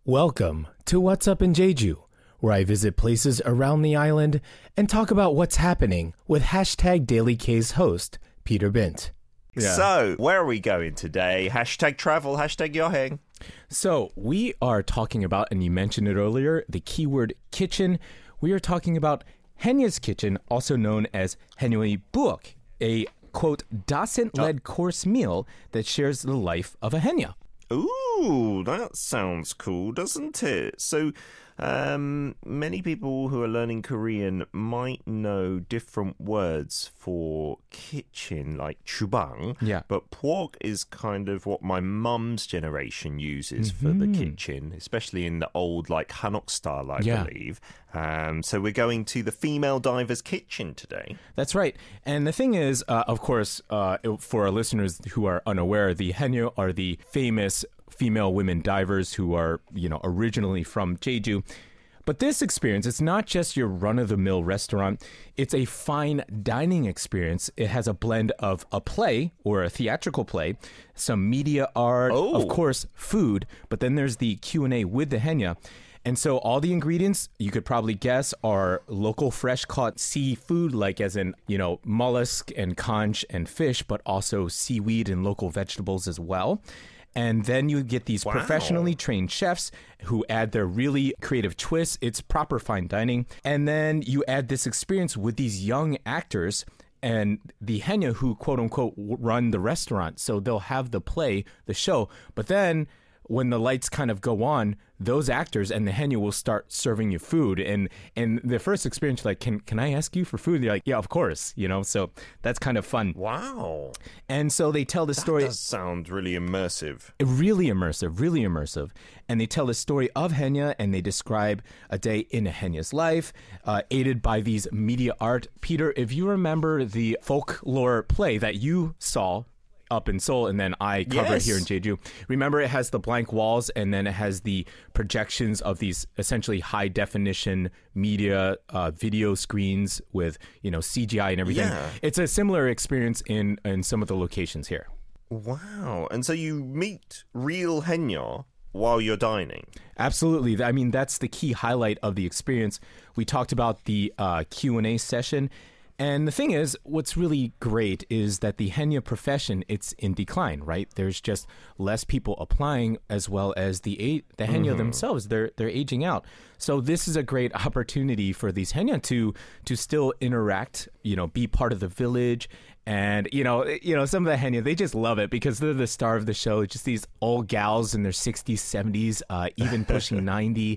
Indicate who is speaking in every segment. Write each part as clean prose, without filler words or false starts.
Speaker 1: Welcome to What's Up in Jeju, where I visit places around the island and talk about what's happening with hashtag Daily K's host, Peter Bint.
Speaker 2: Yeah. So, where are we going today? Hashtag travel, hashtag 여행.
Speaker 1: So, we are talking about, and you mentioned it earlier, the keyword kitchen. We are talking about Henya's Kitchen, also known as Henyo의 Buok, a, quote, docent-led course meal that shares the life of a Henya.
Speaker 2: Ooh, that sounds cool, doesn't it? So, many people who are learning Korean might know different words for kitchen, like 주방.
Speaker 1: Yeah.
Speaker 2: But buok is kind of what my mum's generation uses for the kitchen, especially in the old, like, Hanok style, I believe. So we're going to the female diver's kitchen today.
Speaker 1: That's right. And the thing is, of course, for our listeners who are unaware, the Henyo are the famous female women divers who are, originally from Jeju. But this experience, it's not just your run-of-the-mill restaurant. It's a fine dining experience. It has a blend of a play or a theatrical play, some media art, of course, food, but then there's the Q&A with the Henya. And so all the ingredients, you could probably guess, are local fresh-caught seafood, like as in, mollusk and conch and fish, but also seaweed and local vegetables as well. And then you get these professionally trained chefs who add their really creative twists. It's proper fine dining. And then you add this experience with these young actors and the Henya who, quote unquote, run the restaurant. So they'll have the play, the show. But then when the lights kind of go on, those actors and the Henya will start serving you food. And the first experience, like, can I ask you for food? They're like, yeah, of course, So that's kind of fun.
Speaker 2: Wow.
Speaker 1: And so they tell the story.
Speaker 2: That does sound really immersive.
Speaker 1: Really immersive. And they tell the story of Henya and they describe a day in a Henya's life, aided by these media art. Peter, if you remember the folklore play that you saw up in Seoul and then I cover here in Jeju. Remember, it has the blank walls and then it has the projections of these essentially high definition media video screens with, CGI and everything.
Speaker 2: Yeah.
Speaker 1: It's a similar experience in some of the locations here.
Speaker 2: Wow. And so you meet real Henya while you're dining.
Speaker 1: Absolutely. I mean, that's the key highlight of the experience. We talked about the Q&A session. And the thing is, what's really great is that the Henya profession, it's in decline, right? There's just less people applying, as well as the Henya themselves. They're aging out. So this is a great opportunity for these Henya to still interact, be part of the village. And, some of the Henya, they just love it because they're the star of the show. Just these old gals in their 60s, 70s, even pushing 90.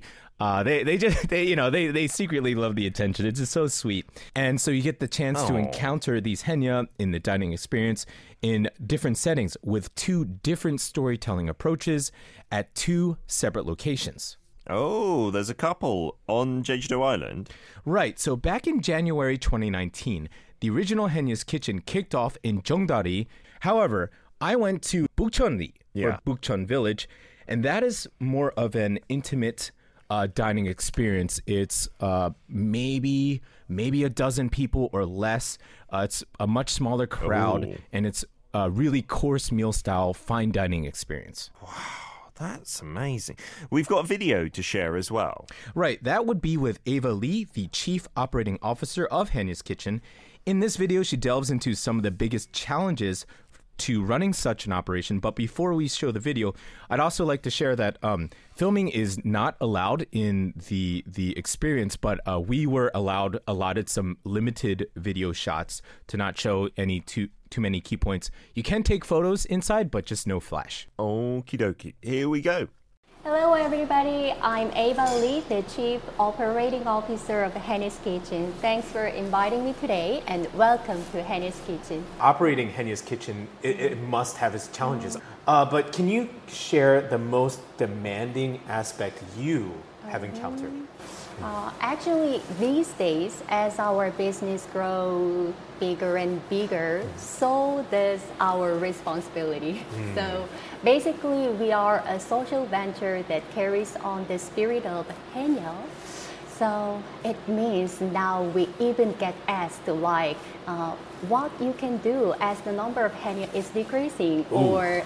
Speaker 1: They secretly love the attention. It's just so sweet. And so you get the chance to encounter these Henya in the dining experience in different settings with two different storytelling approaches at two separate locations.
Speaker 2: Oh, there's a couple on Jeju Island.
Speaker 1: Right. So back in January 2019, the original Henya's Kitchen kicked off in Jeongdari. However, I went to Bukchonri, or Bukchon Village, and that is more of an intimate dining experience. It's maybe a dozen people or less. It's a much smaller crowd, and it's a really course meal style fine dining experience.
Speaker 2: Wow. That's amazing. We've got a video to share as well.
Speaker 1: Right. That would be with Ava Lee, the Chief Operating Officer of Henya's Kitchen. In this video, she delves into some of the biggest challenges to running such an operation. But before we show the video, I'd also like to share that filming is not allowed in the experience, but we were allotted some limited video shots to not show any too many key points. You can take photos inside, but just no flash.
Speaker 2: Okie dokie. Here we go.
Speaker 3: Hello everybody, I'm Ava Lee, the Chief Operating Officer of Henya's Kitchen. Thanks for inviting me today and welcome to Henya's Kitchen.
Speaker 1: Operating Henya's Kitchen, it must have its challenges. But can you share the most demanding aspect you have encountered?
Speaker 3: Actually, these days, as our business grows bigger and bigger, so does our responsibility. So basically, we are a social venture that carries on the spirit of Henya. So it means now we even get asked like what you can do as the number of haenyeo is decreasing, or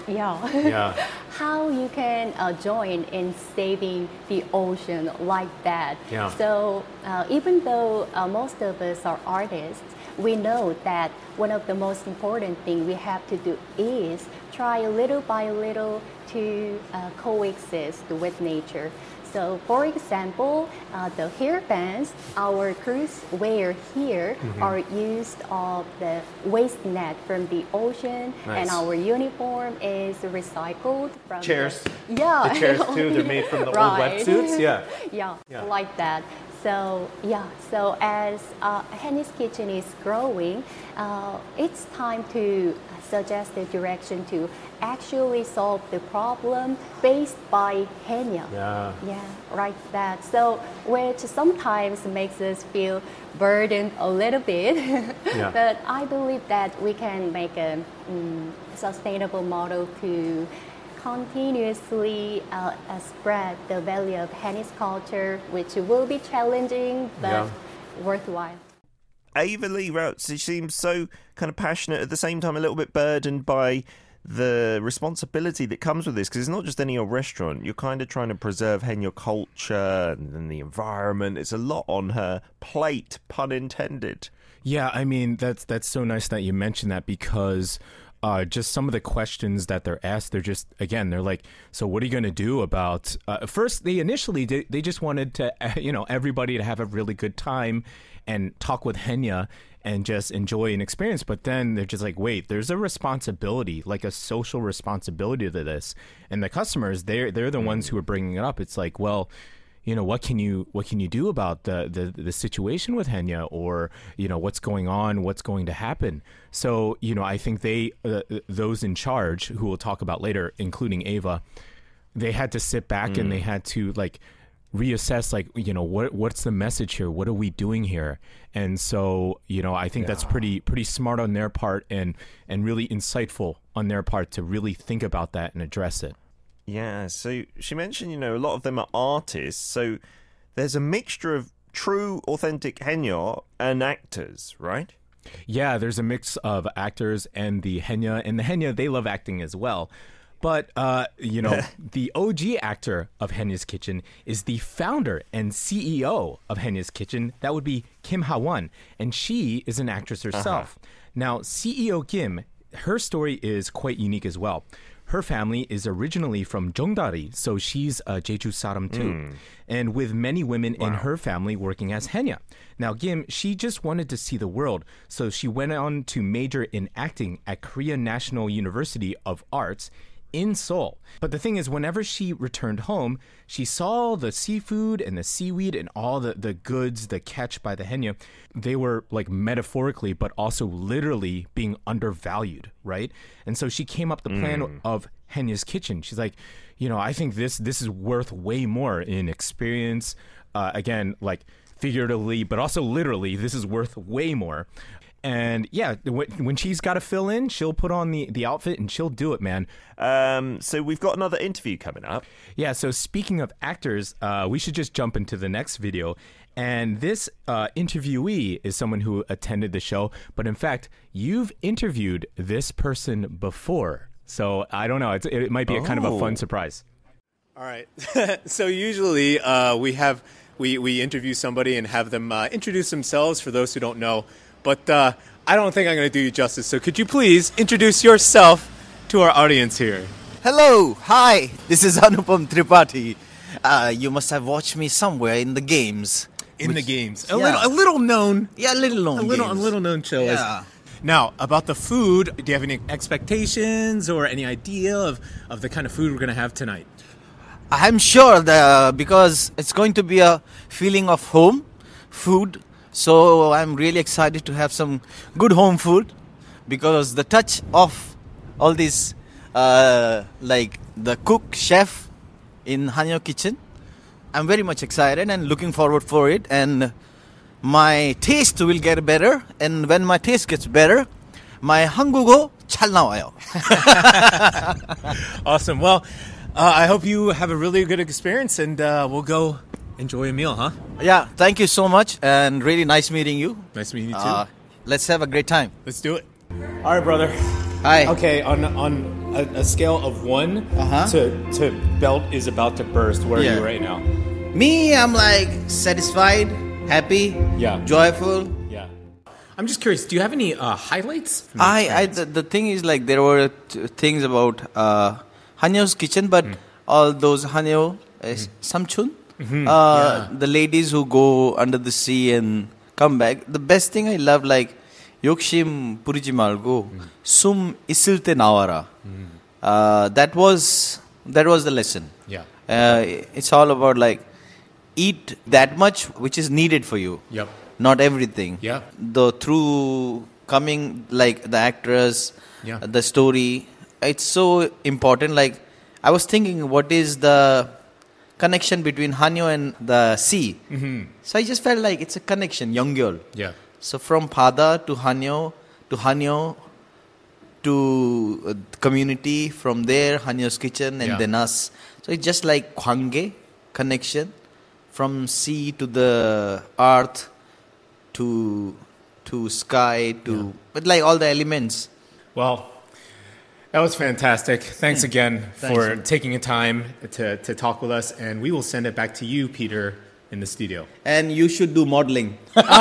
Speaker 3: how you can join in saving the ocean like that.
Speaker 1: Yeah.
Speaker 3: So even though most of us are artists, we know that one of the most important things we have to do is try little by little to coexist with nature. So, for example, the hairbands our crews wear here are used of the waste net from the ocean, and our uniform is recycled from
Speaker 1: Chairs.
Speaker 3: The
Speaker 1: chairs too, they're made from the old wetsuits.
Speaker 3: Yeah, like that. So so as Haenyos Kitchen is growing, it's time to suggest the direction to actually solve the problem based by haenyeo. Right, that. So which sometimes makes us feel burdened a little bit, but I believe that we can make a sustainable model to continuously spread the value of Haenyos culture, which will be challenging but worthwhile.
Speaker 2: Ava Lee Routs, she seems so kind of passionate, at the same time a little bit burdened by the responsibility that comes with this, because it's not just any old restaurant. You're kind of trying to preserve haenyeo culture and the environment. It's a lot on her plate, pun intended.
Speaker 1: Yeah, I mean, that's so nice that you mentioned that, because just some of the questions that they're asked, they're just, again, they're like, so what are you going to do about, first, they just wanted to, everybody to have a really good time and talk with haenyeo and just enjoy an experience. But then they're just like, wait, there's a responsibility, like a social responsibility to this. And the customers, they're the ones who are bringing it up. It's like, well, what can you do about the situation with haenyeo, or what's going on, what's going to happen? So I think those in charge, who we'll talk about later, including Ava, they had to sit back and they had to reassess, what's the message here? What are we doing here? And so I think that's pretty smart on their part, and really insightful on their part to really think about that and address it.
Speaker 2: Yeah, so she mentioned, a lot of them are artists, so there's a mixture of true, authentic haenyeo and actors, right?
Speaker 1: Yeah, there's a mix of actors and the haenyeo, they love acting as well. But, the OG actor of Haenyos Kitchen is the founder and CEO of Haenyos Kitchen. That would be Kim Ha-won, and she is an actress herself. Now, CEO Kim, her story is quite unique as well. Her family is originally from Jeongdari, so she's a Jeju Saram too, and with many women in her family working as haenyeo. Now, Kim, she just wanted to see the world, so she went on to major in acting at Korea National University of Arts in Seoul. But the thing is, whenever she returned home, she saw the seafood and the seaweed and all the goods, the catch by the haenyeo. They were metaphorically, but also literally being undervalued, right? And so she came up with the plan of Haenyos Kitchen. She's like, I think this is worth way more in experience. Again, figuratively, but also literally, this is worth way more. And yeah, when she's got to fill in, she'll put on the outfit and she'll do it, man.
Speaker 2: So we've got another interview coming up.
Speaker 1: Yeah, so speaking of actors, we should just jump into the next video. And this interviewee is someone who attended the show. But in fact, you've interviewed this person before. So I don't know. It might be a kind of a fun surprise.
Speaker 4: All right. So usually we interview somebody and have them introduce themselves for those who don't know. But I don't think I'm going to do you justice. So could you please introduce yourself to our audience here?
Speaker 5: Hello. Hi. This is Anupam Tripathi. You must have watched me somewhere in the games.
Speaker 4: A little known.
Speaker 5: Yeah, a little known.
Speaker 4: A little known show.
Speaker 5: Yeah.
Speaker 4: Now, about the food, do you have any expectations or any idea of the kind of food we're going to have tonight?
Speaker 5: I'm sure because it's going to be a feeling of home food. So I'm really excited to have some good home food, because the touch of all this, like the cook, chef in Haenyeo Kitchen, I'm very much excited and looking forward for it. And my taste will get better. And when my taste gets better, my 한국어 잘 나와요.
Speaker 4: Awesome. Well, I hope you have a really good experience, and we'll go enjoy a meal, huh?
Speaker 5: Yeah, thank you so much, and really nice meeting you.
Speaker 4: Nice meeting you too.
Speaker 5: Let's have a great time.
Speaker 4: Let's do it. All right, brother.
Speaker 5: Hi.
Speaker 4: Okay, on a scale of 1 to belt is about to burst, where are
Speaker 5: Yeah.
Speaker 4: you right now?
Speaker 5: Me, I'm like satisfied, happy,
Speaker 4: Yeah.
Speaker 5: joyful.
Speaker 4: Yeah. I'm just curious, do you have any highlights? From
Speaker 5: The thing is like there were things about Hanyo's kitchen, but all those Hanyo, Samchun, the ladies who go under the sea and come back. The best thing I love, like 욕심 부리지 말고 숨 있을 때 나와라. That was the lesson.
Speaker 4: Yeah.
Speaker 5: It's all about like eat that much which is needed for you.
Speaker 4: Yep.
Speaker 5: Not everything.
Speaker 4: Yeah.
Speaker 5: Through coming like the actress,
Speaker 4: Yeah.
Speaker 5: the story, it's so important. Like I was thinking, what is the connection between Hanyo and the sea? Mm-hmm. So I just felt like it's a connection, Yeongyol.
Speaker 4: Yeah.
Speaker 5: So from Pada to Hanyo to community, from there Hanyo's kitchen, and
Speaker 4: Yeah.
Speaker 5: then us. So it's just like Hwange connection from sea to the earth to sky to but like all the elements.
Speaker 4: Well, that was fantastic. Thanks again for
Speaker 5: Thanks.
Speaker 4: taking the time to talk with us, and we will send it back to you, Peter, in the studio.
Speaker 5: And you should do modeling.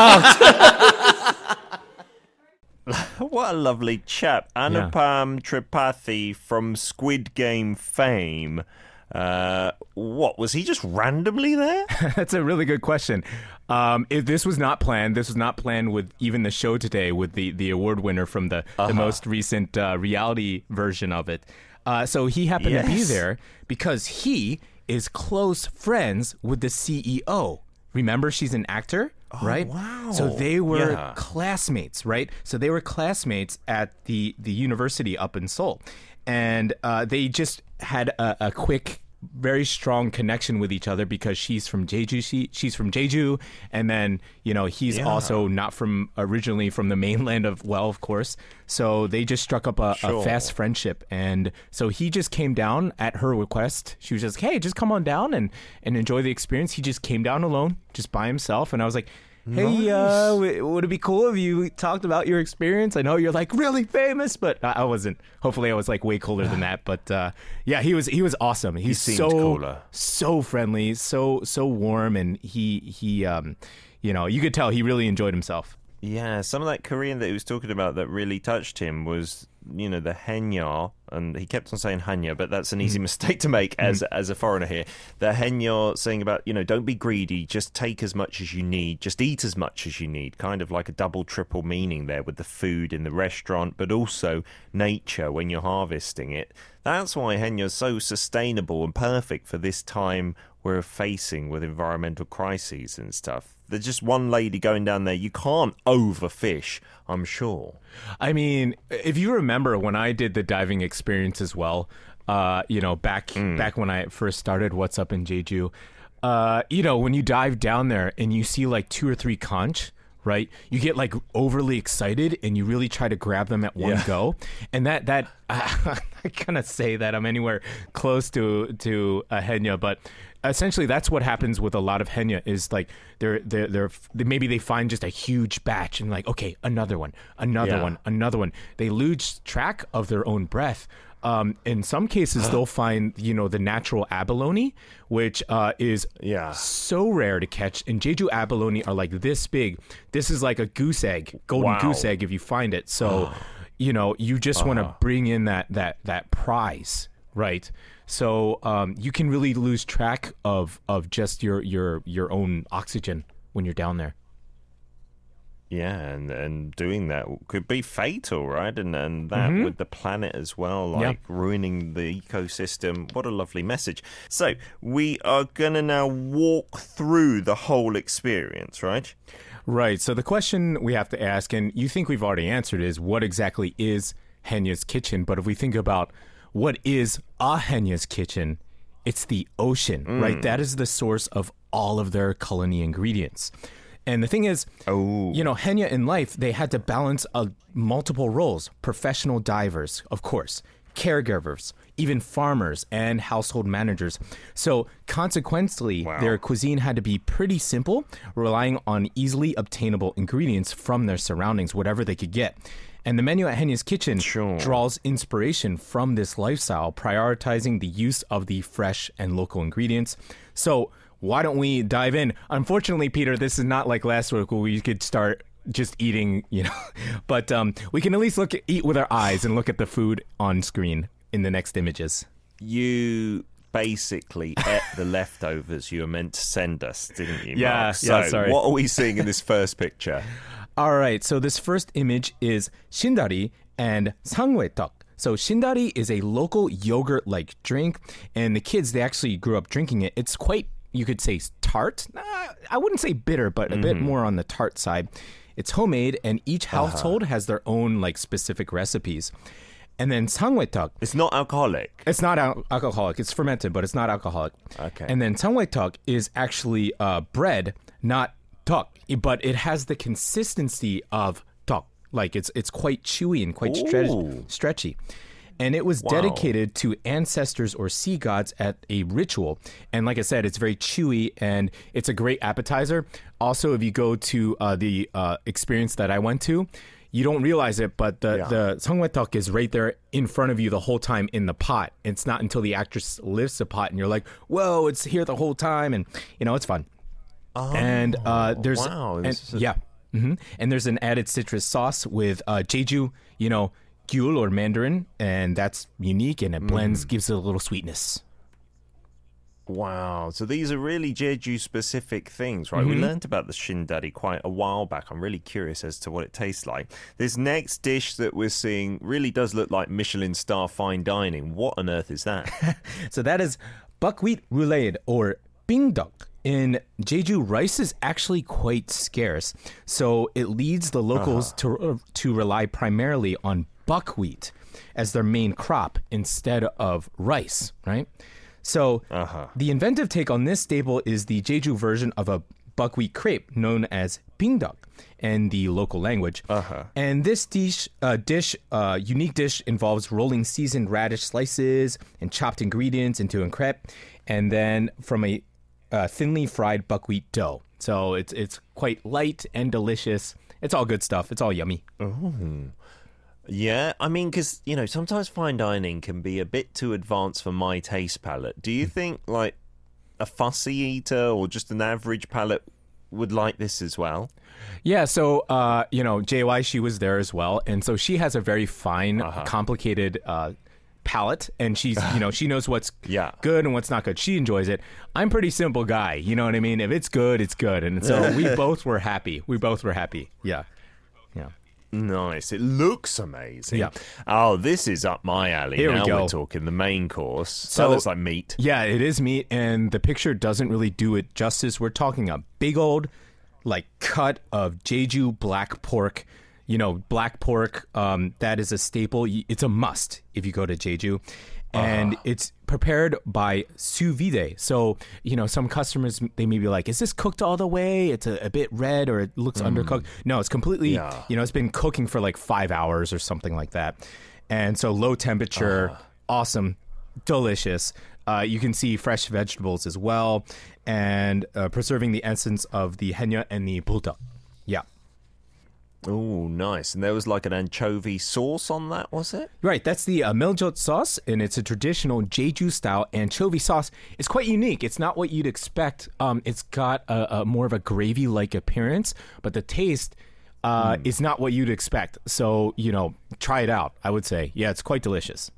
Speaker 2: What a lovely chap. Anupam Tripathi from Squid Game fame. What, was he just randomly there?
Speaker 1: That's a really good question. This was not planned. This was not planned with even the show today with the award winner from the most recent reality version of it. So he happened to be
Speaker 2: Yes.
Speaker 1: there because he is close friends with the CEO. Remember, she's an actor, right?
Speaker 2: wow.
Speaker 1: So they were
Speaker 2: Yeah.
Speaker 1: classmates, right? So they were classmates at the university up in Seoul. And they just had a quick, very strong connection with each other because she's from Jeju. She's from Jeju, and then he's also not originally from the mainland of course. So they just struck up a fast friendship, and so he just came down at her request. She was just, hey, just come on down and enjoy the experience. He just came down alone, just by himself, and I was like, hey, would it be cool if you talked about your experience? I know you're like really famous, but I wasn't. Hopefully I was like way cooler than that. But yeah, he was awesome. He's
Speaker 2: seemed
Speaker 1: so
Speaker 2: cooler.
Speaker 1: so friendly, so warm, and he you could tell he really enjoyed himself.
Speaker 2: Yeah, some of that Korean that he was talking about that really touched him was, the Henya, and he kept on saying Hanya, but that's an easy mistake to make as a foreigner here. The Henya saying about, don't be greedy, just take as much as you need, just eat as much as you need, kind of like a double, triple meaning there with the food in the restaurant, but also nature when you're harvesting it. That's why Henya is so sustainable and perfect for this time we're facing with environmental crises and stuff. There's just one lady going down there. You can't overfish, I'm sure.
Speaker 1: I mean, if you remember when I did the diving experience as well, back when I first started What's Up in Jeju, when you dive down there and you see like 2 or 3 conch, right? You get like overly excited and you really try to grab them at one go. And that I kind say that I'm anywhere close to a Henya, but essentially that's what happens with a lot of Henya is like they're maybe they find just a huge batch and like, okay, another one. They lose track of their own breath. In some cases, they'll find, the natural abalone, which is so rare to catch. And Jeju abalone are like this big. This is like a goose egg, golden goose egg if you find it. So, you just want to bring in that prize, right? So you can really lose track of just your own oxygen when you're down there.
Speaker 2: Yeah, and doing that could be fatal, right? And that with the planet as well, like ruining the ecosystem. What a lovely message. So we are going to now walk through the whole experience, right?
Speaker 1: Right. So the question we have to ask, and you think we've already answered, is what exactly is Henya's kitchen? But if we think about what is a Henya's kitchen, it's the ocean, right? That is the source of all of their culinary ingredients. And the thing is, Henya in life, they had to balance multiple roles. Professional divers, of course, caregivers, even farmers and household managers. So consequently, their cuisine had to be pretty simple, relying on easily obtainable ingredients from their surroundings, whatever they could get. And the menu at Henya's Kitchen draws inspiration from this lifestyle, prioritizing the use of the fresh and local ingredients. So why don't we dive in? Unfortunately, Peter, this is not like last week where we could start just eating, but we can at least eat with our eyes and look at the food on screen in the next images.
Speaker 2: You basically ate the leftovers you were meant to send us, didn't you,
Speaker 1: Yeah,
Speaker 2: Mark? So
Speaker 1: sorry.
Speaker 2: what are we seeing in this first picture?
Speaker 1: All right, so this first image is shindari and sangwaetok. So shindari is a local yogurt-like drink, and the kids, they actually grew up drinking it. It's quite, you could say, tart. I wouldn't say bitter, but a bit more on the tart side. It's homemade, and each household has their own specific recipes. And then sangwaetok.
Speaker 2: It's not alcoholic.
Speaker 1: It's not alcoholic. It's fermented, but it's not alcoholic.
Speaker 2: Okay.
Speaker 1: And then sangwaetok is actually bread, not tok, but it has the consistency of tok. Like it's quite chewy and quite stretchy. And it was dedicated to ancestors or sea gods at a ritual. And like I said, it's very chewy and it's a great appetizer. Also, if you go to the experience that I went to, you don't realize it, but the sangwaetok is right there in front of you the whole time in the pot. It's not until the actress lifts the pot and you're like, whoa, it's here the whole time. And, it's fun.
Speaker 2: Oh,
Speaker 1: and there's...
Speaker 2: Wow.
Speaker 1: And there's an added citrus sauce with Jeju, gyul or mandarin, and that's unique, and it blends, gives it a little sweetness.
Speaker 2: Wow. So these are really Jeju-specific things, right? We learned about the shindari quite a while back. I'm really curious as to what it tastes like. This next dish that we're seeing really does look like Michelin star fine dining. What on earth is that?
Speaker 1: So that is buckwheat roulade, or bingduk. In Jeju, rice is actually quite scarce, so it leads the locals to rely primarily on buckwheat as their main crop instead of rice, right? So the inventive take on this staple is the Jeju version of a buckwheat crepe known as bingduk in the local language. And this unique dish involves rolling seasoned radish slices and chopped ingredients into a crepe, and then from a thinly fried buckwheat dough. So it's quite light and delicious. It's all good stuff. It's all yummy.
Speaker 2: Oh. Yeah, I mean, because, sometimes fine dining can be a bit too advanced for my taste palette. Do you think, a fussy eater or just an average palate would like this as well?
Speaker 1: Yeah, so, JY, she was there as well. And so she has a very fine, complicated palate, and she's she knows what's good and what's not good. She enjoys it. I'm a pretty simple guy, you know what I mean? If it's good, it's good. And so we both were happy. Yeah.
Speaker 2: Nice. It looks amazing.
Speaker 1: Yeah.
Speaker 2: Oh, this is up my alley.
Speaker 1: Here
Speaker 2: now
Speaker 1: we go.
Speaker 2: We're talking the main course.
Speaker 1: So
Speaker 2: that looks like meat.
Speaker 1: Yeah, it is meat, and the picture doesn't really do it justice. We're talking a big old cut of Jeju black pork. Black pork, that is a staple. It's a must if you go to Jeju. And it's prepared by sous vide. So, some customers, they may be like, is this cooked all the way? It's a bit red or it looks undercooked. No, it's completely, it's been cooking for 5 hours or something like that. And so low temperature, awesome, delicious. You can see fresh vegetables as well, and preserving the essence of the henya and the bulta. Yeah.
Speaker 2: Oh, nice. And there was an anchovy sauce on that, was it?
Speaker 1: Right, that's the meljot sauce, and it's a traditional Jeju-style anchovy sauce. It's quite unique. It's not what you'd expect. It's got a more of a gravy-like appearance, but the taste is not what you'd expect. So, try it out, I would say. Yeah, it's quite delicious.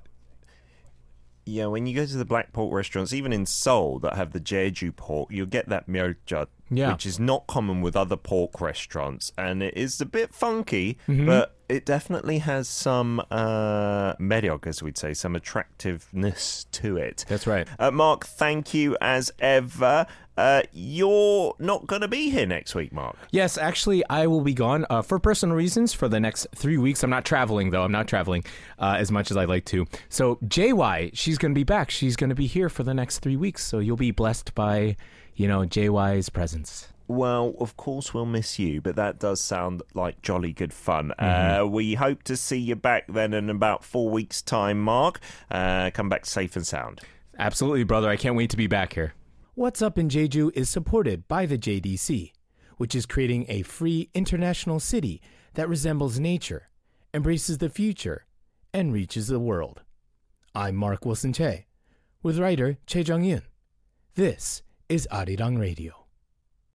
Speaker 2: Yeah, when you go to the black pork restaurants, even in Seoul, that have the Jeju pork, you'll get that myeoljot, which is not common with other pork restaurants. And it is a bit funky, but it definitely has some 매력, as we'd say, some attractiveness to it.
Speaker 1: That's right.
Speaker 2: Mark, thank you as ever. You're not going to be here next week, Mark.
Speaker 1: Yes, actually, I will be gone for personal reasons for the next 3 weeks. I'm not traveling, though. I'm not traveling as much as I'd like to. So JY, she's going to be back. She's going to be here for the next 3 weeks. So you'll be blessed by, JY's presence.
Speaker 2: Well, of course we'll miss you, but that does sound like jolly good fun. We hope to see you back then in about 4 weeks' time, Mark. Come back safe and sound.
Speaker 1: Absolutely, brother. I can't wait to be back here.
Speaker 6: What's Up in Jeju is supported by the JDC, which is creating a free international city that resembles nature, embraces the future, and reaches the world. I'm Mark Wilson Che, with writer Choi Jung-yoon. This is Arirang Radio.